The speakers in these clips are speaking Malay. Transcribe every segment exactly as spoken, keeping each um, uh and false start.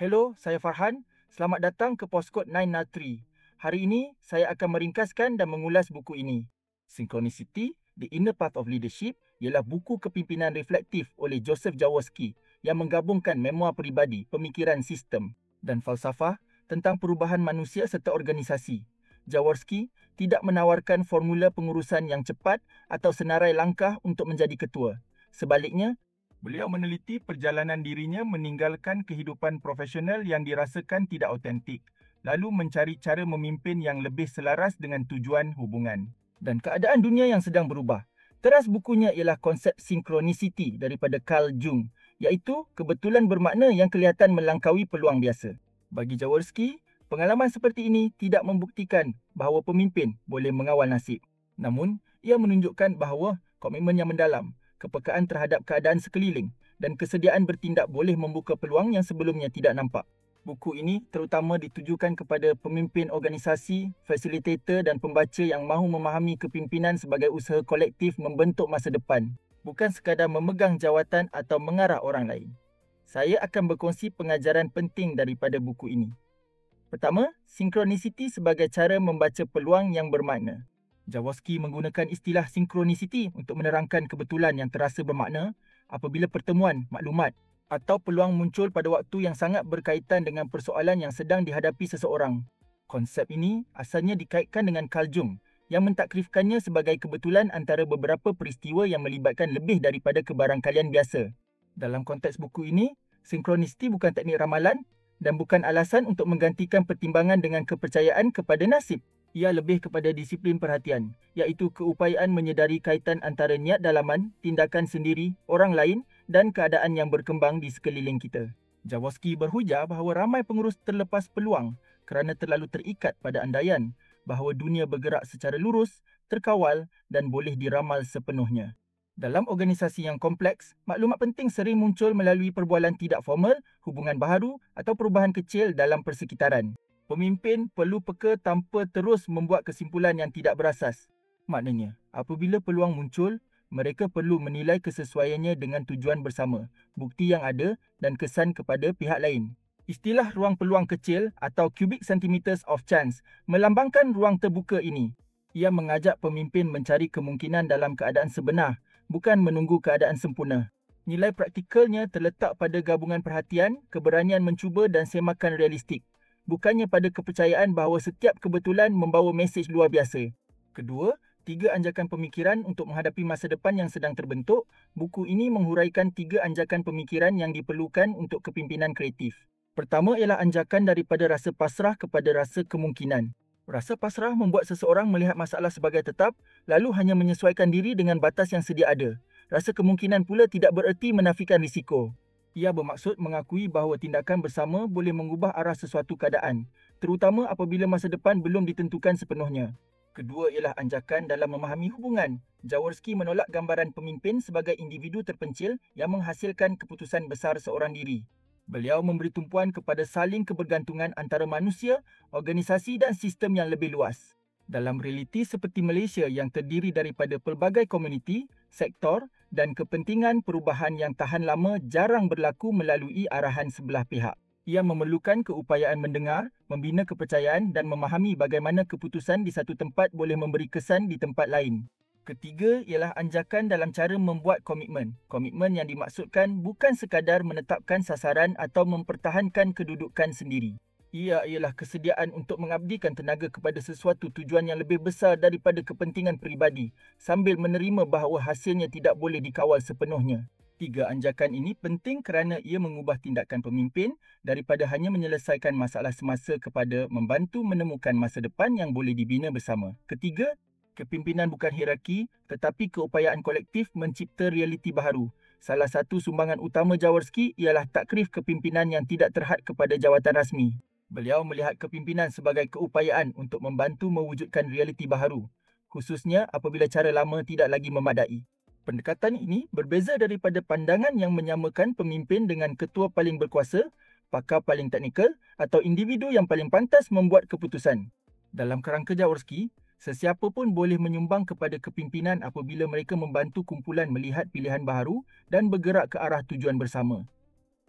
Hello, saya Farhan. Selamat datang ke Poskod sembilan nol tiga. Hari ini, saya akan meringkaskan dan mengulas buku ini. Synchronicity, The Inner Path of Leadership ialah buku kepimpinan reflektif oleh Joseph Jaworski yang menggabungkan memoir peribadi, pemikiran sistem dan falsafah tentang perubahan manusia serta organisasi. Jaworski tidak menawarkan formula pengurusan yang cepat atau senarai langkah untuk menjadi ketua. Sebaliknya, beliau meneliti perjalanan dirinya meninggalkan kehidupan profesional yang dirasakan tidak autentik, lalu mencari cara memimpin yang lebih selaras dengan tujuan hubungan dan keadaan dunia yang sedang berubah. Teras bukunya ialah konsep synchronicity daripada Carl Jung, iaitu kebetulan bermakna yang kelihatan melangkaui peluang biasa. Bagi Jaworski, pengalaman seperti ini tidak membuktikan bahawa pemimpin boleh mengawal nasib. Namun, ia menunjukkan bahawa komitmen yang mendalam, kepekaan terhadap keadaan sekeliling dan kesediaan bertindak boleh membuka peluang yang sebelumnya tidak nampak. Buku ini terutama ditujukan kepada pemimpin organisasi, fasilitator dan pembaca yang mahu memahami kepimpinan sebagai usaha kolektif membentuk masa depan, bukan sekadar memegang jawatan atau mengarah orang lain. Saya akan berkongsi pengajaran penting daripada buku ini. Pertama, synchronicity sebagai cara membaca peluang yang bermakna. Jaworski menggunakan istilah synchronicity untuk menerangkan kebetulan yang terasa bermakna apabila pertemuan maklumat atau peluang muncul pada waktu yang sangat berkaitan dengan persoalan yang sedang dihadapi seseorang. Konsep ini asalnya dikaitkan dengan Carl Jung yang mentakrifkannya sebagai kebetulan antara beberapa peristiwa yang melibatkan lebih daripada kebarangkalian biasa. Dalam konteks buku ini, synchronicity bukan teknik ramalan dan bukan alasan untuk menggantikan pertimbangan dengan kepercayaan kepada nasib. Ia lebih kepada disiplin perhatian, iaitu keupayaan menyedari kaitan antara niat dalaman, tindakan sendiri, orang lain dan keadaan yang berkembang di sekeliling kita. Jaworski berhujah bahawa ramai pengurus terlepas peluang kerana terlalu terikat pada andaian bahawa dunia bergerak secara lurus, terkawal dan boleh diramal sepenuhnya. Dalam organisasi yang kompleks, maklumat penting sering muncul melalui perbualan tidak formal, hubungan baharu atau perubahan kecil dalam persekitaran. Pemimpin perlu peka tanpa terus membuat kesimpulan yang tidak berasas. Maknanya, apabila peluang muncul, mereka perlu menilai kesesuaiannya dengan tujuan bersama, bukti yang ada dan kesan kepada pihak lain. Istilah ruang peluang kecil atau cubic centimeters of chance melambangkan ruang terbuka ini. Ia mengajak pemimpin mencari kemungkinan dalam keadaan sebenar, bukan menunggu keadaan sempurna. Nilai praktikalnya terletak pada gabungan perhatian, keberanian mencuba dan semakan realistik, bukannya pada kepercayaan bahawa setiap kebetulan membawa mesej luar biasa. Kedua, tiga anjakan pemikiran untuk menghadapi masa depan yang sedang terbentuk. Buku ini menghuraikan tiga anjakan pemikiran yang diperlukan untuk kepimpinan kreatif. Pertama ialah anjakan daripada rasa pasrah kepada rasa kemungkinan. Rasa pasrah membuat seseorang melihat masalah sebagai tetap, lalu hanya menyesuaikan diri dengan batas yang sedia ada. Rasa kemungkinan pula tidak bererti menafikan risiko. Ia bermaksud mengakui bahawa tindakan bersama boleh mengubah arah sesuatu keadaan, terutama apabila masa depan belum ditentukan sepenuhnya. Kedua ialah anjakan dalam memahami hubungan. Jaworski menolak gambaran pemimpin sebagai individu terpencil yang menghasilkan keputusan besar seorang diri. Beliau memberi tumpuan kepada saling kebergantungan antara manusia, organisasi dan sistem yang lebih luas. Dalam realiti seperti Malaysia yang terdiri daripada pelbagai komuniti, sektor dan kepentingan, perubahan yang tahan lama jarang berlaku melalui arahan sebelah pihak. Ia memerlukan keupayaan mendengar, membina kepercayaan dan memahami bagaimana keputusan di satu tempat boleh memberi kesan di tempat lain. Ketiga ialah anjakan dalam cara membuat komitmen. Komitmen yang dimaksudkan bukan sekadar menetapkan sasaran atau mempertahankan kedudukan sendiri. Ia ialah kesediaan untuk mengabdikan tenaga kepada sesuatu tujuan yang lebih besar daripada kepentingan peribadi sambil menerima bahawa hasilnya tidak boleh dikawal sepenuhnya. Tiga anjakan ini penting kerana ia mengubah tindakan pemimpin daripada hanya menyelesaikan masalah semasa kepada membantu menemukan masa depan yang boleh dibina bersama. Ketiga, kepimpinan bukan hierarki tetapi keupayaan kolektif mencipta realiti baharu. Salah satu sumbangan utama Jaworski ialah takrif kepimpinan yang tidak terhad kepada jawatan rasmi. Beliau melihat kepimpinan sebagai keupayaan untuk membantu mewujudkan realiti baharu, khususnya apabila cara lama tidak lagi memadai. Pendekatan ini berbeza daripada pandangan yang menyamakan pemimpin dengan ketua paling berkuasa, pakar paling teknikal atau individu yang paling pantas membuat keputusan. Dalam kerangka Jaworski, sesiapa pun boleh menyumbang kepada kepimpinan apabila mereka membantu kumpulan melihat pilihan baharu dan bergerak ke arah tujuan bersama.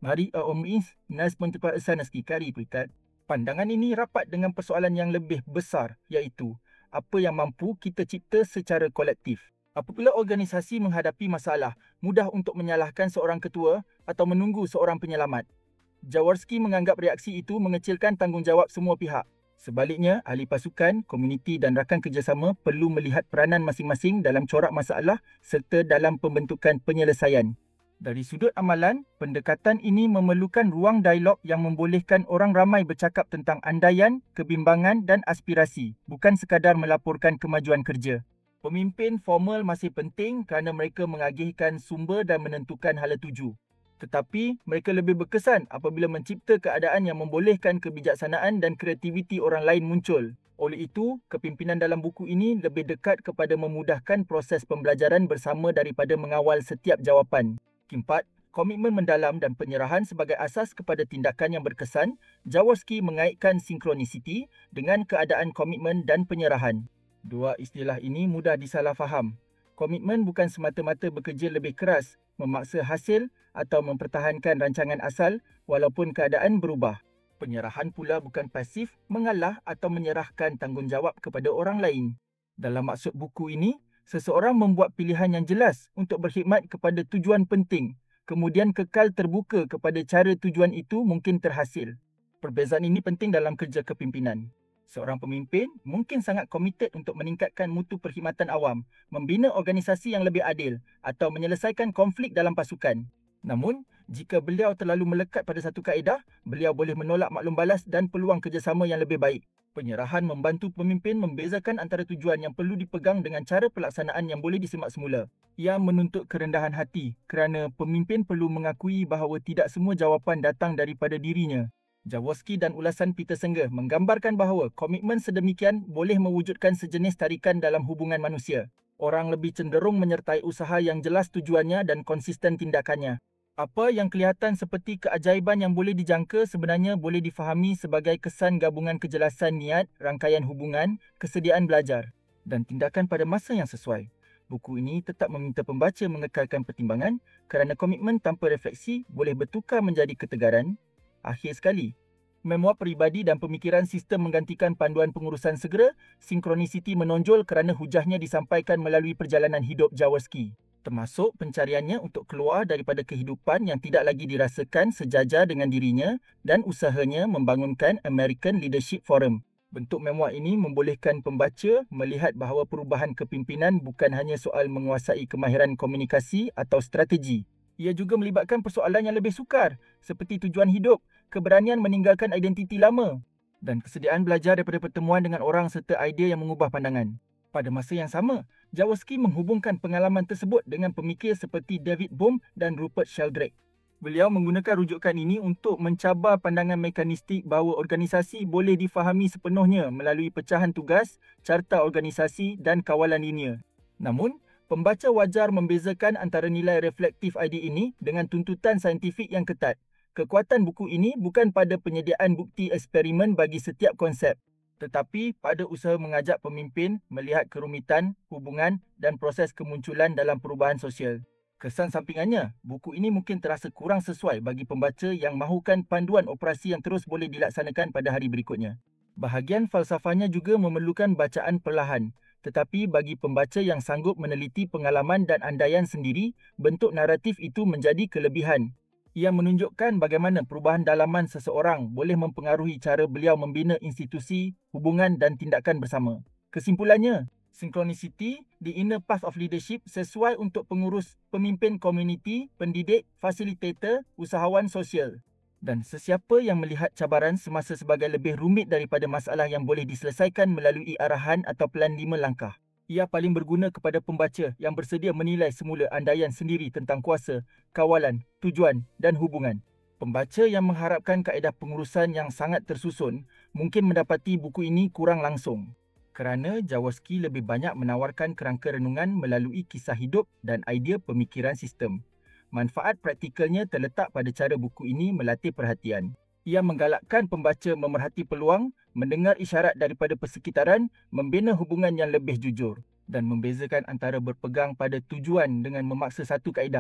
Mari Omis nas pentepaasan naskikari perikat. Pandangan ini rapat dengan persoalan yang lebih besar, iaitu apa yang mampu kita cipta secara kolektif. Apabila organisasi menghadapi masalah, mudah untuk menyalahkan seorang ketua atau menunggu seorang penyelamat. Jaworski menganggap reaksi itu mengecilkan tanggungjawab semua pihak. Sebaliknya, ahli pasukan, komuniti dan rakan kerjasama perlu melihat peranan masing-masing dalam corak masalah serta dalam pembentukan penyelesaian. Dari sudut amalan, pendekatan ini memerlukan ruang dialog yang membolehkan orang ramai bercakap tentang andaian, kebimbangan dan aspirasi, bukan sekadar melaporkan kemajuan kerja. Pemimpin formal masih penting kerana mereka mengagihkan sumber dan menentukan hala tuju. Tetapi, mereka lebih berkesan apabila mencipta keadaan yang membolehkan kebijaksanaan dan kreativiti orang lain muncul. Oleh itu, kepimpinan dalam buku ini lebih dekat kepada memudahkan proses pembelajaran bersama daripada mengawal setiap jawapan. Keempat, komitmen mendalam dan penyerahan sebagai asas kepada tindakan yang berkesan. Jaworski mengaitkan sinkronisiti dengan keadaan komitmen dan penyerahan. Dua istilah ini mudah disalahfaham. Komitmen bukan semata-mata bekerja lebih keras, memaksa hasil atau mempertahankan rancangan asal walaupun keadaan berubah. Penyerahan pula bukan pasif, mengalah atau menyerahkan tanggungjawab kepada orang lain. Dalam maksud buku ini, seseorang membuat pilihan yang jelas untuk berkhidmat kepada tujuan penting, kemudian kekal terbuka kepada cara tujuan itu mungkin terhasil. Perbezaan ini penting dalam kerja kepimpinan. Seorang pemimpin mungkin sangat komited untuk meningkatkan mutu perkhidmatan awam, membina organisasi yang lebih adil atau menyelesaikan konflik dalam pasukan. Namun, jika beliau terlalu melekat pada satu kaedah, beliau boleh menolak maklum balas dan peluang kerjasama yang lebih baik. Penyerahan membantu pemimpin membezakan antara tujuan yang perlu dipegang dengan cara pelaksanaan yang boleh disemak semula. Ia menuntut kerendahan hati kerana pemimpin perlu mengakui bahawa tidak semua jawapan datang daripada dirinya. Jaworski dan ulasan Peter Senge menggambarkan bahawa komitmen sedemikian boleh mewujudkan sejenis tarikan dalam hubungan manusia. Orang lebih cenderung menyertai usaha yang jelas tujuannya dan konsisten tindakannya. Apa yang kelihatan seperti keajaiban yang boleh dijangka sebenarnya boleh difahami sebagai kesan gabungan kejelasan niat, rangkaian hubungan, kesediaan belajar dan tindakan pada masa yang sesuai. Buku ini tetap meminta pembaca mengekalkan pertimbangan kerana komitmen tanpa refleksi boleh bertukar menjadi ketegaran. Akhir sekali, memoir peribadi dan pemikiran sistem menggantikan panduan pengurusan segera, sinkronisiti menonjol kerana hujahnya disampaikan melalui perjalanan hidup Jaworski, termasuk pencariannya untuk keluar daripada kehidupan yang tidak lagi dirasakan sejajar dengan dirinya dan usahanya membangunkan American Leadership Forum. Bentuk memoir ini membolehkan pembaca melihat bahawa perubahan kepimpinan bukan hanya soal menguasai kemahiran komunikasi atau strategi. Ia juga melibatkan persoalan yang lebih sukar seperti tujuan hidup, keberanian meninggalkan identiti lama dan kesediaan belajar daripada pertemuan dengan orang serta idea yang mengubah pandangan. Pada masa yang sama, Jaworski menghubungkan pengalaman tersebut dengan pemikir seperti David Bohm dan Rupert Sheldrake. Beliau menggunakan rujukan ini untuk mencabar pandangan mekanistik bahawa organisasi boleh difahami sepenuhnya melalui pecahan tugas, carta organisasi dan kawalan linear. Namun, pembaca wajar membezakan antara nilai reflektif idea ini dengan tuntutan saintifik yang ketat. Kekuatan buku ini bukan pada penyediaan bukti eksperimen bagi setiap konsep, tetapi pada usaha mengajak pemimpin melihat kerumitan, hubungan dan proses kemunculan dalam perubahan sosial. Kesan sampingannya, buku ini mungkin terasa kurang sesuai bagi pembaca yang mahukan panduan operasi yang terus boleh dilaksanakan pada hari berikutnya. Bahagian falsafahnya juga memerlukan bacaan perlahan, tetapi bagi pembaca yang sanggup meneliti pengalaman dan andaian sendiri, bentuk naratif itu menjadi kelebihan. Ia menunjukkan bagaimana perubahan dalaman seseorang boleh mempengaruhi cara beliau membina institusi, hubungan dan tindakan bersama. Kesimpulannya, Synchronicity, The Inner Path of Leadership sesuai untuk pengurus, pemimpin komuniti, pendidik, fasilitator, usahawan sosial dan sesiapa yang melihat cabaran semasa sebagai lebih rumit daripada masalah yang boleh diselesaikan melalui arahan atau pelan lima langkah. Ia paling berguna kepada pembaca yang bersedia menilai semula andaian sendiri tentang kuasa, kawalan, tujuan dan hubungan. Pembaca yang mengharapkan kaedah pengurusan yang sangat tersusun mungkin mendapati buku ini kurang langsung, kerana Jaworski lebih banyak menawarkan kerangka renungan melalui kisah hidup dan idea pemikiran sistem. Manfaat praktikalnya terletak pada cara buku ini melatih perhatian. Ia menggalakkan pembaca memerhati peluang, mendengar isyarat daripada persekitaran, membina hubungan yang lebih jujur dan membezakan antara berpegang pada tujuan dengan memaksa satu kaedah.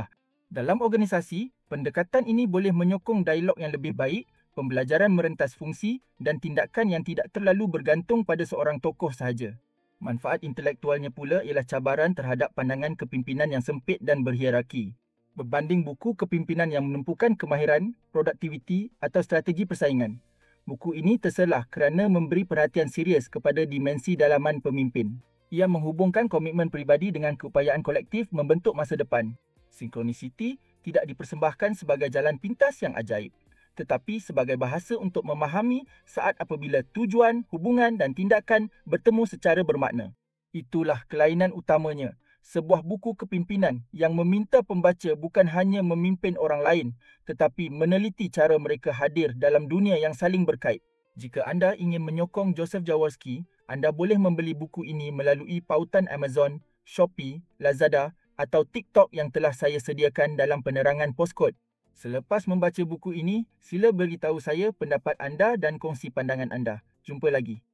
Dalam organisasi, pendekatan ini boleh menyokong dialog yang lebih baik, pembelajaran merentas fungsi dan tindakan yang tidak terlalu bergantung pada seorang tokoh sahaja. Manfaat intelektualnya pula ialah cabaran terhadap pandangan kepimpinan yang sempit dan berhierarki. Berbanding buku kepimpinan yang menumpukan kemahiran, produktiviti atau strategi persaingan. Buku ini terselah kerana memberi perhatian serius kepada dimensi dalaman pemimpin. Ia menghubungkan komitmen peribadi dengan keupayaan kolektif membentuk masa depan. Synchronicity tidak dipersembahkan sebagai jalan pintas yang ajaib, tetapi sebagai bahasa untuk memahami saat apabila tujuan, hubungan dan tindakan bertemu secara bermakna. Itulah kelainan utamanya, sebuah buku kepimpinan yang meminta pembaca bukan hanya memimpin orang lain, tetapi meneliti cara mereka hadir dalam dunia yang saling berkait. Jika anda ingin menyokong Joseph Jaworski, anda boleh membeli buku ini melalui pautan Amazon, Shopee, Lazada atau TikTok yang telah saya sediakan dalam penerangan Postkod. Selepas membaca buku ini, sila beritahu saya pendapat anda dan kongsi pandangan anda. Jumpa lagi.